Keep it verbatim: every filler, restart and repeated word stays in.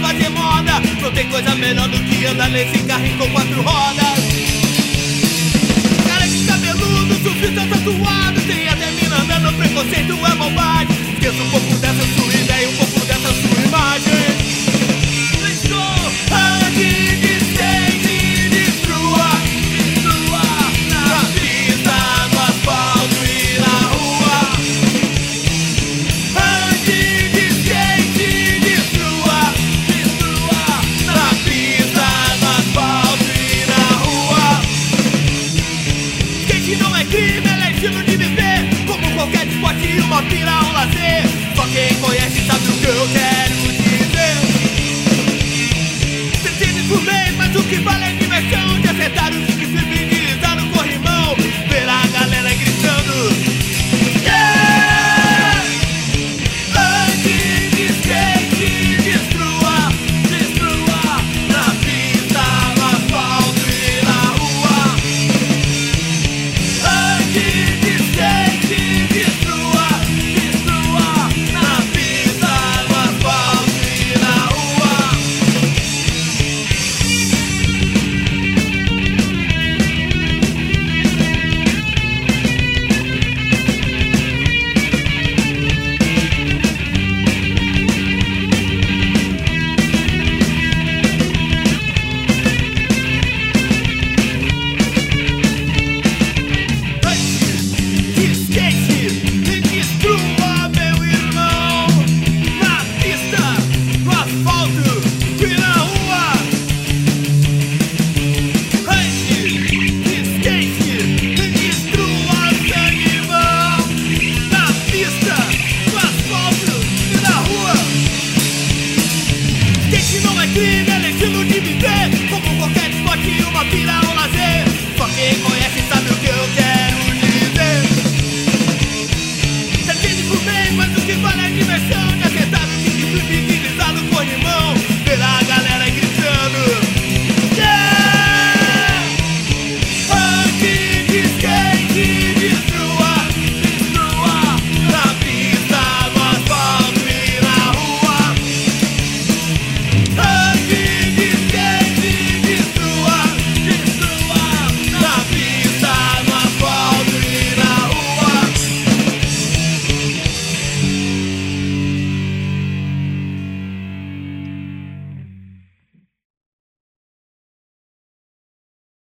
fazer moda. Não tem coisa melhor do que andar nesse carrinho com quatro rodas. Cara de cabeludo, surfista tatuado, tem até mina andando, preconceito é bobagem. Esqueça um pouco dessa sua ideia e um pouco dessa sua imagem. Ande de skate, destrua, destrua na pista, no asfalto e na rua. Ande de skate, destrua, destrua na pista, no asfalto e na rua. Skate não é crime, é estilo de viver. Como qualquer esporte, uma pira, um lazer. Só quem conhece sabe o que eu quero dizer. Por mês, mas o que vale é diversão de acertar os que se vinizar no corrimão. Ver a galera gritando yeah! Ande de skate, destrua, destrua na pista, no asfalto e na rua. Ande de skate, destrua, destrua na pista, no asfalto e na rua. Não é crime.